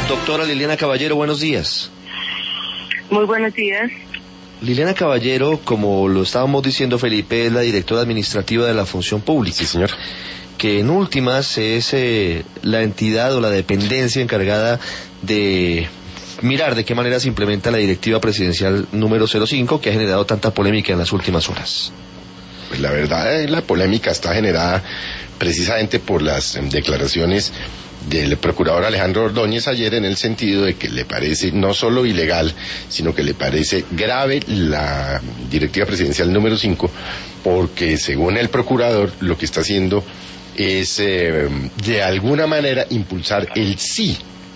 Doctora Liliana Caballero, buenos días. Muy buenos días. Liliana Caballero, como lo estábamos diciendo, Felipe, es la directora administrativa de la Función Pública. Sí, señor. Que en últimas es la entidad o la dependencia encargada de mirar de qué manera se implementa la Directiva Presidencial número 05, que ha generado tanta polémica en las últimas horas. Pues la verdad, la polémica está generada precisamente por las declaraciones del procurador Alejandro Ordóñez ayer, en el sentido de que le parece no solo ilegal, sino que le parece grave la Directiva Presidencial número 5, porque según el procurador lo que está haciendo es de alguna manera impulsar el sí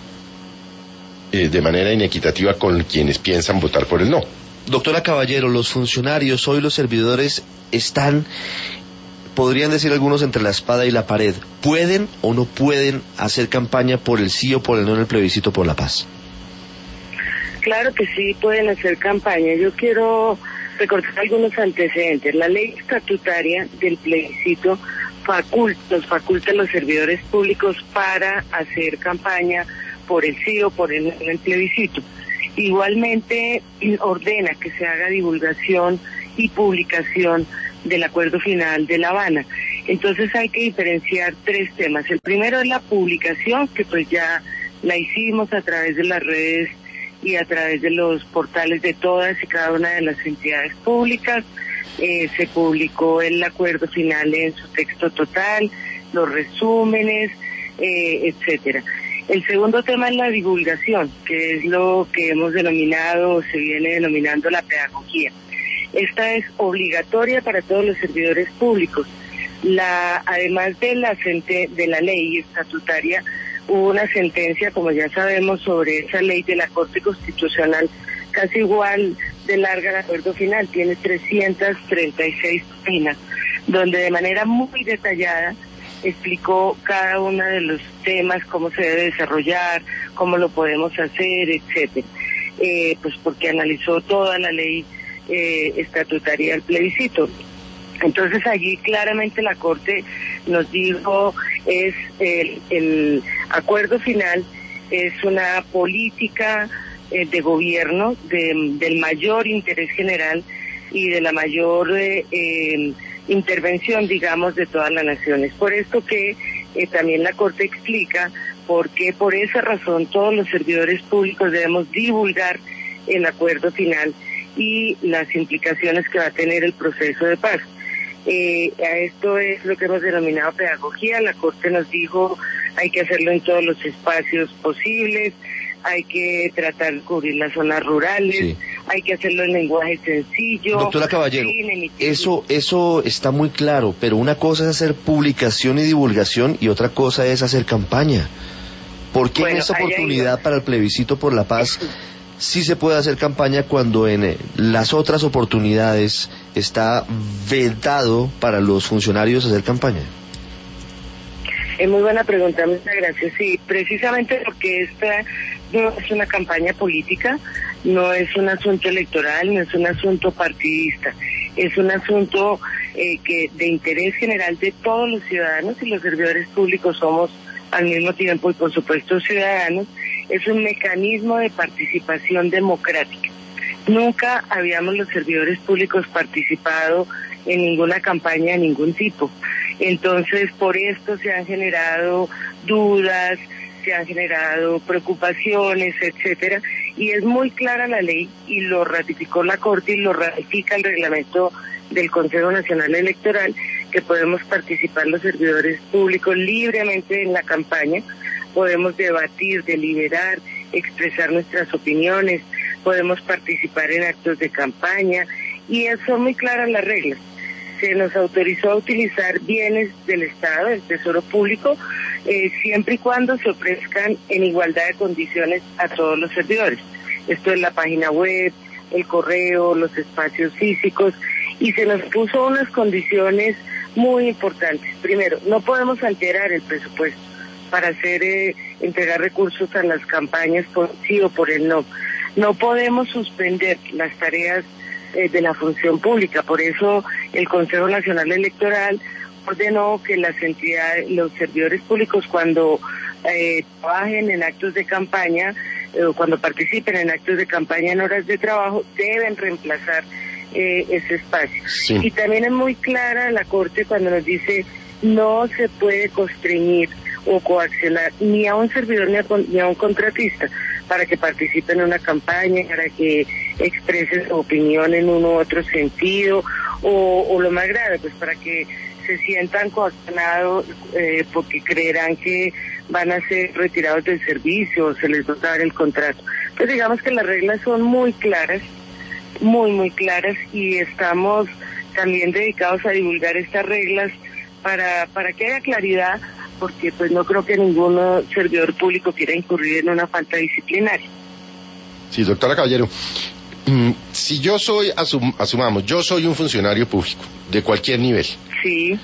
de manera inequitativa con quienes piensan votar por el no. Doctora Caballero, los funcionarios, hoy los servidores están, podrían decir algunos, entre la espada y la pared. ¿Pueden o no pueden hacer campaña por el sí o por el no en el plebiscito por la paz? Claro que sí pueden hacer campaña. Yo quiero recordar algunos antecedentes. La ley estatutaria del plebiscito nos faculta a los servidores públicos para hacer campaña por el sí o por el no en el plebiscito. Igualmente ordena que se haga divulgación y publicación del acuerdo final de La Habana. Entonces hay que diferenciar tres temas. El primero es la publicación, que pues ya la hicimos a través de las redes y a través de los portales de todas y cada una de las entidades públicas. Se publicó el acuerdo final en su texto total, los resúmenes, etcétera. El segundo tema es la divulgación, que es lo que hemos denominado, o se viene denominando la pedagogía. Esta es obligatoria para todos los servidores públicos. Además de la ley estatutaria, hubo una sentencia, como ya sabemos, sobre esa ley de la Corte Constitucional, casi igual de larga el acuerdo final, tiene 336 páginas, donde de manera muy detallada explicó cada uno de los temas, cómo se debe desarrollar, cómo lo podemos hacer, etcétera. Pues porque analizó toda la ley estatutaria del plebiscito. Entonces allí claramente la Corte nos dijo, es el acuerdo final es una política de gobierno del mayor interés general y de la mayor intervención, digamos, de todas las naciones. Por esto que también la Corte explica por qué, por esa razón, todos los servidores públicos debemos divulgar el acuerdo final y las implicaciones que va a tener el proceso de paz. A esto es lo que hemos denominado pedagogía. La Corte nos dijo hay que hacerlo en todos los espacios posibles, hay que tratar de cubrir las zonas rurales, sí. Hay que hacerlo en lenguaje sencillo. Doctora Caballero, eso está muy claro, pero una cosa es hacer publicación y divulgación y otra cosa es hacer campaña. ¿Por qué en esta oportunidad para el plebiscito por la paz sí se puede hacer campaña cuando en las otras oportunidades está vedado para los funcionarios hacer campaña? Es muy buena pregunta, muchas gracias. Sí, precisamente porque esta no es una campaña política, no es un asunto electoral, no es un asunto partidista, es un asunto que de interés general de todos los ciudadanos, y los servidores públicos somos al mismo tiempo y por supuesto ciudadanos. Es un mecanismo de participación democrática. Nunca habíamos los servidores públicos participado en ninguna campaña de ningún tipo. Entonces, por esto se han generado dudas, se han generado preocupaciones, etcétera, y es muy clara la ley, y lo ratificó la Corte y lo ratifica el reglamento del Consejo Nacional Electoral, que podemos participar los servidores públicos libremente en la campaña, podemos debatir, deliberar, expresar nuestras opiniones, podemos participar en actos de campaña, y son muy claras las reglas. Se nos autorizó a utilizar bienes del Estado, del Tesoro Público, siempre y cuando se ofrezcan en igualdad de condiciones a todos los servidores. Esto es la página web, el correo, los espacios físicos, y se nos puso unas condiciones muy importantes. Primero, no podemos alterar el presupuesto para entregar recursos a las campañas por sí o por el no. No podemos suspender las tareas de la función pública. Por eso el Consejo Nacional Electoral ordenó que las entidades, los servidores públicos, cuando trabajen en actos de campaña, cuando participen en actos de campaña en horas de trabajo, deben reemplazar ese espacio. Sí. Y también es muy clara la Corte cuando nos dice no se puede constreñir o coaccionar ni a un servidor ni a un contratista para que participe en una campaña, para que exprese su opinión en uno u otro sentido, o lo más grave, pues para que se sientan coaccionados porque creerán que van a ser retirados del servicio o se les va a dar el contrato. Pues digamos que las reglas son muy claras, muy claras, y estamos también dedicados a divulgar estas reglas para que haya claridad, porque pues no creo que ningún servidor público quiera incurrir en una falta disciplinaria. Sí, doctora Caballero, si yo soy, asumamos, yo soy un funcionario público de cualquier nivel. Sí.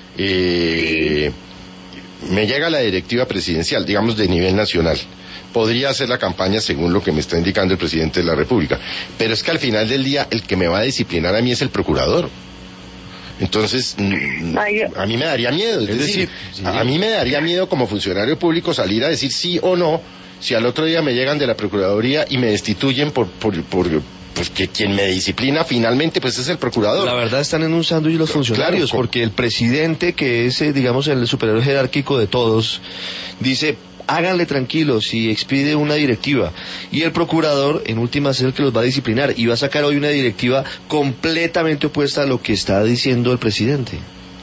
Me llega la directiva presidencial, digamos de nivel nacional. Podría hacer la campaña según lo que me está indicando el presidente de la República. Pero es que al final del día el que me va a disciplinar a mí es el procurador. Entonces, a mí me daría miedo. Es decir, sí. A mí me daría miedo como funcionario público salir a decir sí o no, si al otro día me llegan de la Procuraduría y me destituyen pues que quien me disciplina finalmente pues es el procurador. La verdad están en un sándwich los funcionarios, claro, porque el presidente, que es digamos el superior jerárquico de todos, dice háganle tranquilos y expide una directiva, y el procurador en última es el que los va a disciplinar y va a sacar hoy una directiva completamente opuesta a lo que está diciendo el presidente.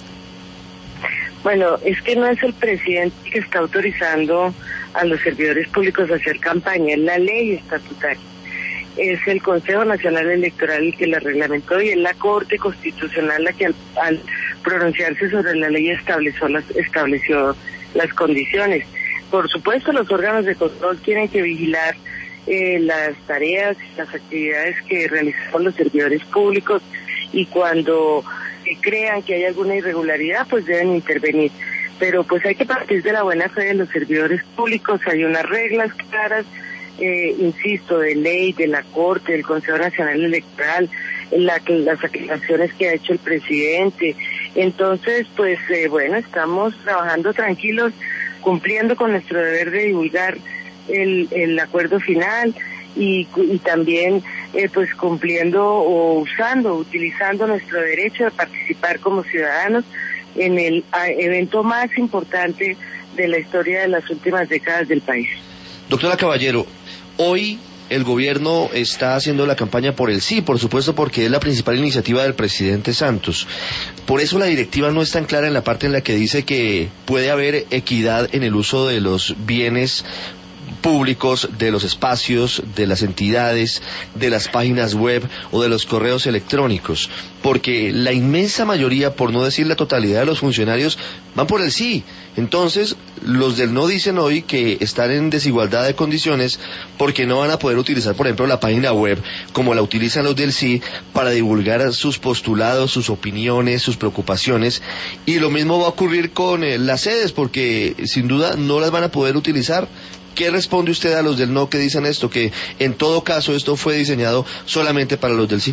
Bueno, es que no es el presidente que está autorizando a los servidores públicos a hacer campaña, es la ley estatutaria. Es el Consejo Nacional Electoral el que la reglamentó y es la Corte Constitucional la que al pronunciarse sobre la ley estableció las condiciones. Por supuesto, los órganos de control tienen que vigilar las tareas y las actividades que realizan los servidores públicos, y cuando crean que hay alguna irregularidad, pues deben intervenir. Pero pues hay que partir de la buena fe de los servidores públicos. Hay unas reglas claras, insisto, de ley, de la Corte, del Consejo Nacional Electoral, las aclaraciones que ha hecho el presidente. Entonces, pues bueno, estamos trabajando tranquilos, cumpliendo con nuestro deber de divulgar el acuerdo final y también pues cumpliendo o utilizando nuestro derecho de participar como ciudadanos en el evento más importante de la historia de las últimas décadas del país. Doctora Caballero, hoy el gobierno está haciendo la campaña por el sí, por supuesto, porque es la principal iniciativa del presidente Santos. Por eso la directiva no es tan clara en la parte en la que dice que puede haber equidad en el uso de los bienes públicos, de los espacios, de las entidades, de las páginas web o de los correos electrónicos, porque la inmensa mayoría, por no decir la totalidad de los funcionarios, van por el sí. Entonces, los del no dicen hoy que están en desigualdad de condiciones porque no van a poder utilizar, por ejemplo, la página web como la utilizan los del sí para divulgar sus postulados, sus opiniones, sus preocupaciones, y lo mismo va a ocurrir con las sedes, porque sin duda no las van a poder utilizar. ¿Qué responde usted a los del no que dicen esto, que en todo caso esto fue diseñado solamente para los del sí?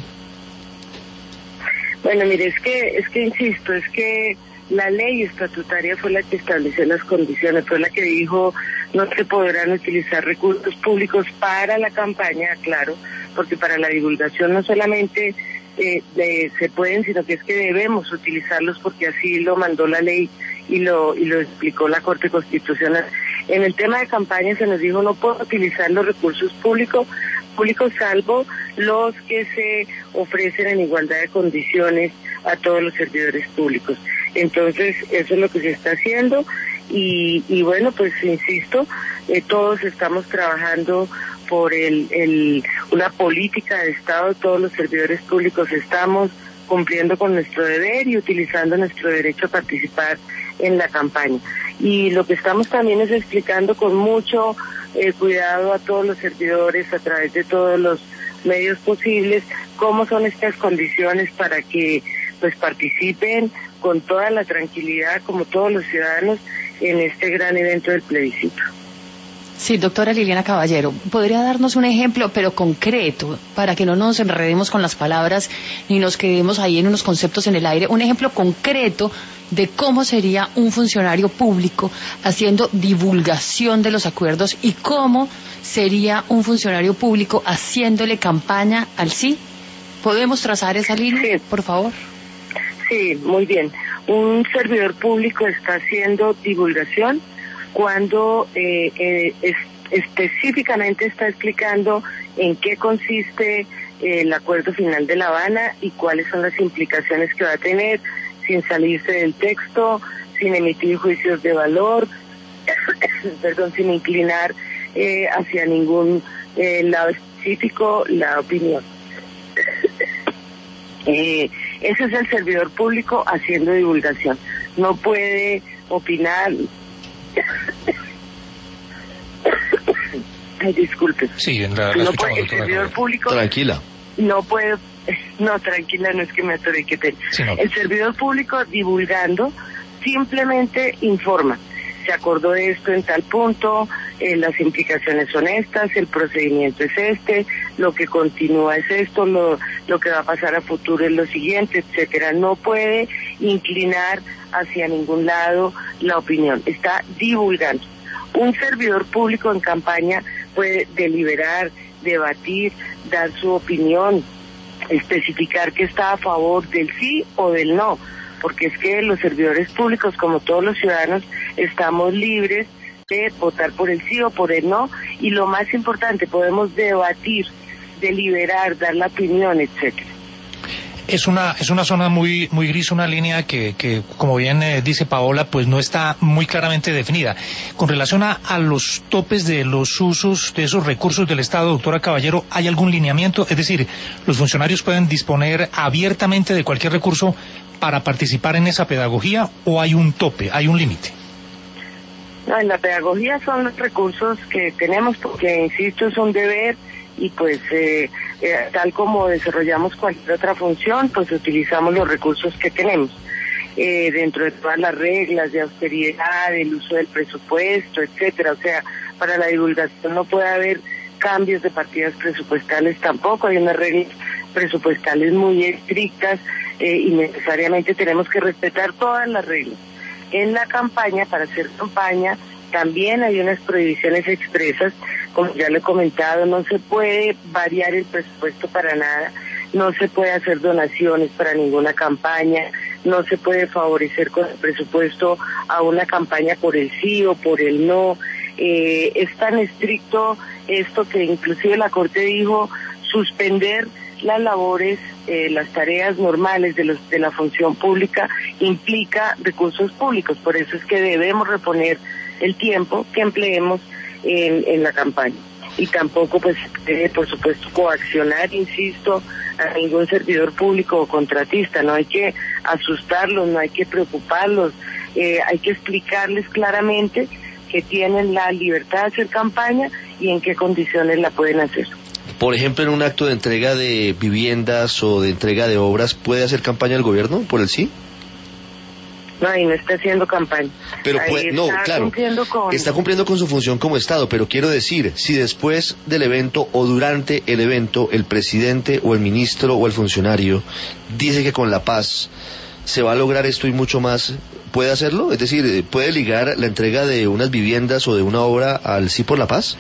Bueno, mire, es que insisto, es que la ley estatutaria fue la que estableció las condiciones, fue la que dijo no se podrán utilizar recursos públicos para la campaña, claro, porque para la divulgación no solamente se pueden, sino que es que debemos utilizarlos porque así lo mandó la ley y lo explicó la Corte Constitucional. En el tema de campaña se nos dijo no puedo utilizar los recursos públicos salvo los que se ofrecen en igualdad de condiciones a todos los servidores públicos. Entonces eso es lo que se está haciendo y bueno, pues insisto, todos estamos trabajando por una política de Estado, todos los servidores públicos estamos cumpliendo con nuestro deber y utilizando nuestro derecho a participar en la campaña. Y lo que estamos también es explicando con mucho cuidado a todos los servidores a través de todos los medios posibles cómo son estas condiciones para que pues participen con toda la tranquilidad como todos los ciudadanos en este gran evento del plebiscito. Sí, doctora Liliana Caballero, ¿podría darnos un ejemplo, pero concreto, para que no nos enredemos con las palabras ni nos quedemos ahí en unos conceptos en el aire? Un ejemplo concreto de cómo sería un funcionario público haciendo divulgación de los acuerdos y cómo sería un funcionario público haciéndole campaña al sí. ¿Podemos trazar esa línea, por favor? Sí, muy bien. Un servidor público está haciendo divulgación cuando específicamente está explicando en qué consiste el acuerdo final de La Habana y cuáles son las implicaciones que va a tener, sin salirse del texto, sin emitir juicios de valor, sin inclinar hacia ningún lado específico la opinión. Ese es el servidor público haciendo divulgación. No puede opinar. Ay, disculpe. Sí, el servidor público. Tranquila. No puede. No, tranquila, no es que me atoré, qué pena. Sí, no. El servidor público divulgando simplemente informa. Se acordó de esto en tal punto, las implicaciones son estas, el procedimiento es este, lo que continúa es esto, lo que va a pasar a futuro es lo siguiente, etcétera. No puede inclinar hacia ningún lado la opinión, está divulgando. Un servidor público en campaña puede deliberar, debatir, dar su opinión, especificar que está a favor del sí o del no, porque es que los servidores públicos, como todos los ciudadanos, estamos libres de votar por el sí o por el no, y lo más importante, podemos debatir, deliberar, dar la opinión, etcétera. Es una zona muy gris, una línea que como bien dice Paola, pues no está muy claramente definida. Con relación a los topes de los usos de esos recursos del Estado, doctora Caballero, ¿hay algún lineamiento? Es decir, ¿los funcionarios pueden disponer abiertamente de cualquier recurso para participar en esa pedagogía o hay un tope, hay un límite? No, en la pedagogía son los recursos que tenemos porque, insisto, es un deber y pues tal como desarrollamos cualquier otra función, pues utilizamos los recursos que tenemos dentro de todas las reglas de austeridad, el uso del presupuesto, etcétera. O sea, para la divulgación no puede haber cambios de partidas presupuestales tampoco, hay unas reglas presupuestales muy estrictas y necesariamente tenemos que respetar todas las reglas. En la campaña, para hacer campaña, también hay unas prohibiciones expresas, como ya lo he comentado, no se puede variar el presupuesto para nada, no se puede hacer donaciones para ninguna campaña, no se puede favorecer con el presupuesto a una campaña por el sí o por el no. Es tan estricto esto que inclusive la Corte dijo suspender las labores, las tareas normales de la función pública implica recursos públicos, por eso es que debemos reponer el tiempo que empleemos en la campaña. Y tampoco, pues, por supuesto, coaccionar, insisto, a ningún servidor público o contratista. No hay que asustarlos, no hay que preocuparlos, hay que explicarles claramente que tienen la libertad de hacer campaña y en qué condiciones la pueden hacer. Por ejemplo, en un acto de entrega de viviendas o de entrega de obras, ¿puede hacer campaña el gobierno por el sí? No, ahí no está haciendo campaña. Pero no, claro, está cumpliendo con su función como Estado, pero quiero decir, si después del evento o durante el evento el presidente o el ministro o el funcionario dice que con la paz se va a lograr esto y mucho más, ¿puede hacerlo? Es decir, ¿puede ligar la entrega de unas viviendas o de una obra al sí por la paz?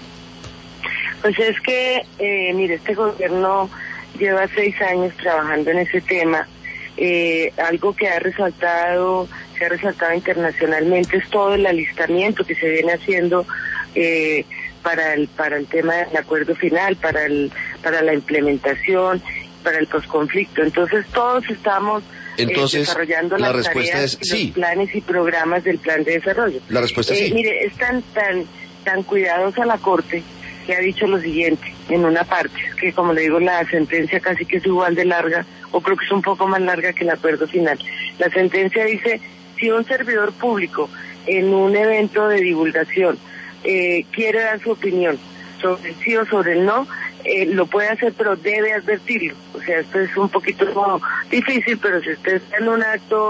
Pues es que, mire, este gobierno lleva 6 años trabajando en ese tema. Algo que se ha resaltado internacionalmente es todo el alistamiento que se viene haciendo para el tema del acuerdo final, para la implementación, para el posconflicto. Entonces todos estamos desarrollando las tareas, los planes y programas del plan de desarrollo. La respuesta es sí. Mire, es tan cuidadosa la Corte que ha dicho lo siguiente, en una parte, que como le digo, la sentencia casi que es igual de larga, o creo que es un poco más larga que el acuerdo final. La sentencia dice, si un servidor público en un evento de divulgación quiere dar su opinión sobre el sí o sobre el no, lo puede hacer, pero debe advertirlo. O sea, esto es un poquito como difícil, pero si usted está en un acto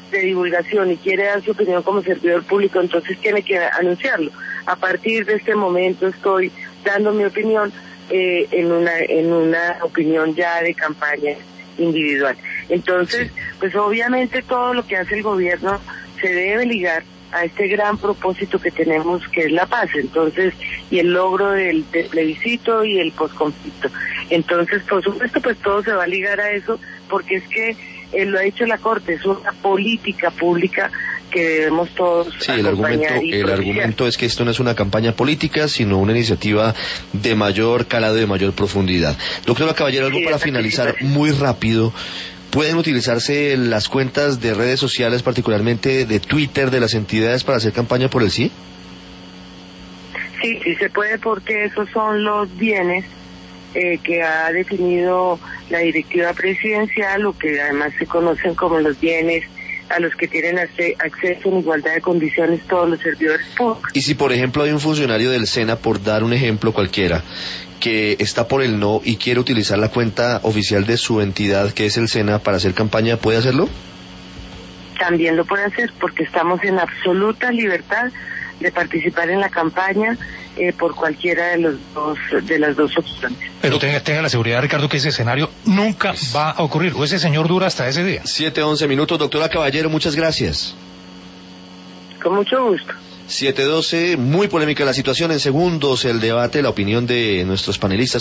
de divulgación y quiere dar su opinión como servidor público, entonces tiene que anunciarlo. A partir de este momento estoy dando mi opinión en una opinión ya de campaña individual. Entonces, pues obviamente todo lo que hace el gobierno se debe ligar a este gran propósito que tenemos, que es la paz, entonces, y el logro del plebiscito y el posconflicto. Entonces, por supuesto, pues todo se va a ligar a eso, porque es que lo ha dicho la Corte, es una política pública que debemos todos acompañar. El argumento es que esto no es una campaña política, sino una iniciativa de mayor calado y de mayor profundidad. Doctora Caballero, algo para finalizar muy rápido. ¿Pueden utilizarse las cuentas de redes sociales, particularmente de Twitter, de las entidades para hacer campaña por el sí? Sí, sí se puede, porque esos son los bienes que ha definido la directiva presidencial, o que además se conocen como los bienes a los que tienen acceso en igualdad de condiciones todos los servidores públicos. Y si, por ejemplo, hay un funcionario del SENA, por dar un ejemplo cualquiera, que está por el no y quiere utilizar la cuenta oficial de su entidad, que es el SENA, para hacer campaña, ¿puede hacerlo? También lo puede hacer, porque estamos en absoluta libertad de participar en la campaña por cualquiera de las dos opciones. Pero tenga la seguridad, Ricardo, que ese escenario nunca va a ocurrir, o ese señor dura hasta ese día. 7:11 minutos, doctora Caballero, muchas gracias. Con mucho gusto. 7:12, muy polémica la situación. En segundos, el debate, la opinión de nuestros panelistas.